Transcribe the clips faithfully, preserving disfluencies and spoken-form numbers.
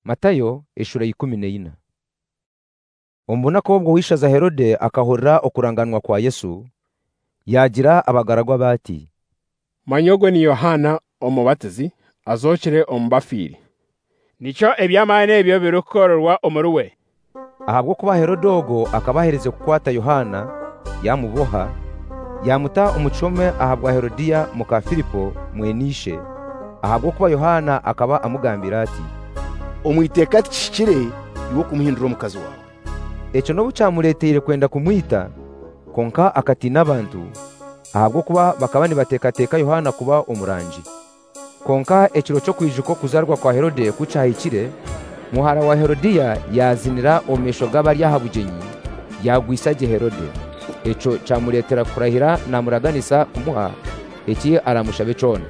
Matayo eshura ikumi n'ine. Ombona ko ubwo wishaza Herode akahorera okuranganwa kwa Yesu, yagira abagaragwa bati, Manyogwe ni Yohana omubatizi azokire ombafiri. Nico ebyamane ebyo birukorwa omuruwe. Ahabwo kuba Herode ogo akabahereze kukwata Yohana, yamuboha, yamuta umucome ahabwa Herodiya muka Filipo mwenishe. Ahabwo kuba Yohana akaba amugambira ati, Omwiteka kishikire iwo kumuhindura omukazi wawe. Echo no bucamuleteye kwenda kumwita, konka akatina abantu. Ahabwo kuba bakabani batekateka Yohana kuba umurangi. Konka ekiro cyo kwijuko kuzarwa kwa Herode kucahikire, muhara wa Herodiya yazinira omesho g'abari yahabugenyi, yagwisaje Herode. Echo camuletera kurahira na muraganisa kumuha eki aramushabe cona.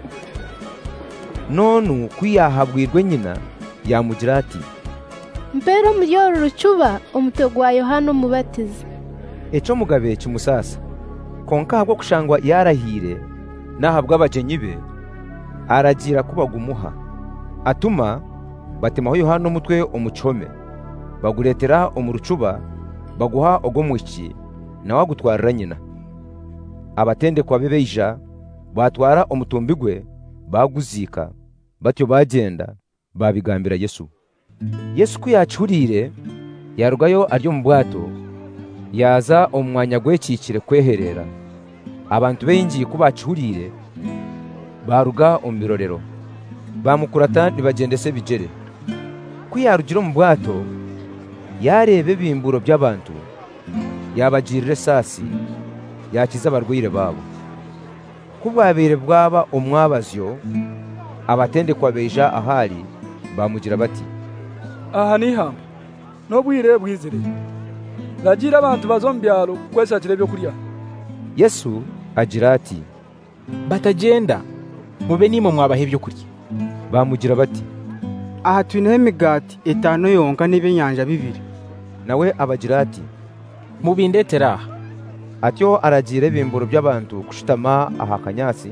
Nonu kwiyahabwirwe nyina yamugira ati, Mbero muryoru rucuba omutego wa Yohana omubatizi. Echo mugabe kimusasa. Konka habwo kushangwa yarahire nahabwa abagenyi be, aragira kubagumuha. Atuma batemaho Yohana umutwe umucome, baguretera omurucuba, baguha ogomwiki na wagutwarira nyina. Abatendekwa bebeija batwara omutumbigwe baguzika, batyo bagenda babigambira Yesu. Yesu kuyacurire yarugayo aryo mu bwato, yaza omwanya gwekikire kweherera. Abantu bengi kubacurire baruga ombirorero, bamukurata nibagendese bijere. Kuyarugiro mu bwato yarebe bimburo by'abantu, yabagirire sasi, yakiza abarwire babo. Kubabire bwaba omwabazyo, abatendekwa beja ahari bamugira bati, Aha ni hamba nobwire bwizire, ragira abantu bazombyaro kwesakire byo kurya. Yesu agira ati, Batagenda mube nimo mwabahe byo kurya. Bamugira bati, Aha tuneho imigati etano yonka n'ibyenyanja bibiri. Nawe abagira ati, Mubindetera aha. Atyo aragira bimburo by'abantu kushitama aha kanyasi.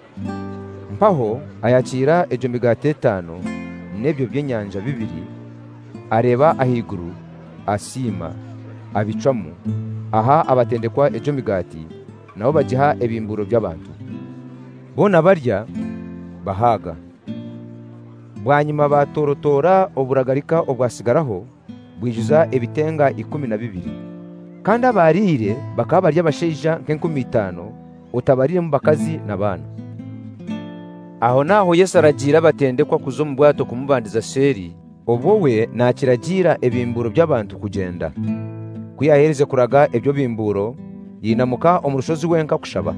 Mpaho ayakira ejo migati etano n'ebyo byenyanja bibiri, areba ahiguru, asima, abicamu. Aha abatendekwa ejo migati, nabo bagiha ebimburo by'abantu. Bona barya bahaga. Bwanyuma batorotora oburagarika obwasigaraho bwijuza ebitenga ikumi na bibiri. Kandi abarire bakaba barya basheija nk'enkumi itano, utabarire mu bakazi n'abana. Aho naho Yesu aragira batendekwa kuzo mu bwato kumubandiza sheri, obwo we nakiragira ebimburo by'abantu kugenda. Kuyahereze kuraga ebyo bimburo, yinamuka omurushozi wenka kushaba.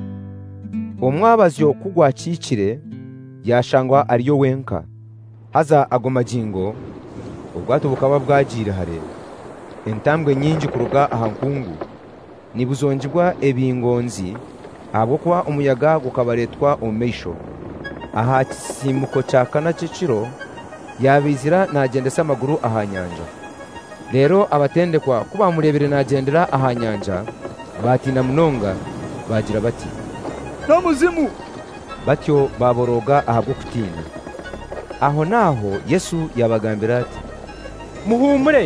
Omwabazyo kugwakikire yashangwa ariyo wenka. Haza agomagingo ubwato bukaba bwagira hare, entambwe nyingi kuruga ahankungu, nibuzongibwa ebingonzi, abo kwa umuyaga gukabaretwa omeisho. Aha kisimuko cyakana ciciro yabizira nagendesa amaguru ahanyanja. Rero abatendekwa kuba murebere nagendera ahanyanja batina munonga, bagira bati, No muzimu. Batyo baboroga ahabwo kutina. Aho naho Yesu yabagambira ati, Muhumure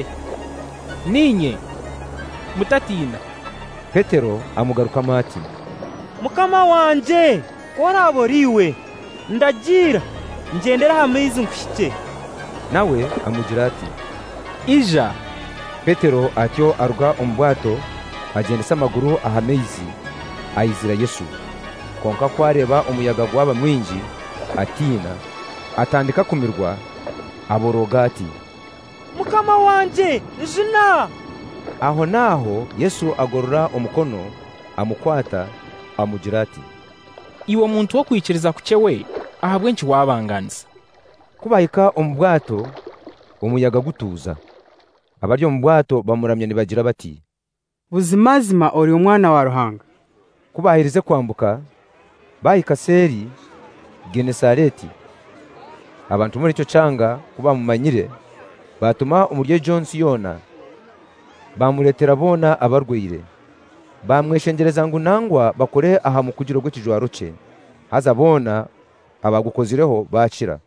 ninye mutatina. Petero amugaruka mati, Mukama wanje koraboriwe, ndagira ngendera hamizi nkushike. Nawe amugira ati, Ija. Petero atyo aruga ombwato, agendesa amaguru ahameizi, ayizira Yesu. Konka kwareba umuyaga gwaba mwingi, atina, atandika kumirwa, aboroga ati, Mukama wanje njina. Aho naho Yesu agorora omukono, amukwata, amugira ati, Iwo muntu wo kwikiriza kucewe ahabwe nki wabanganisa. Kubayika ombwato, umuyaga gutuza. Abaryo mu bwato bamuramya nibagira bati, Buzimazima ori umwana wa Ruhanga. Kubahirize kwambuka bahika seri Genesareti. Abantu muri cyo canga kuba mumanyire batuma umurye Jonsi yona, bamuretera bona abarwire, bamweshengereza ngo nangwa bakore aha mu kugiro gw'ikijwaro cye, haza bona abagukozireho bacira.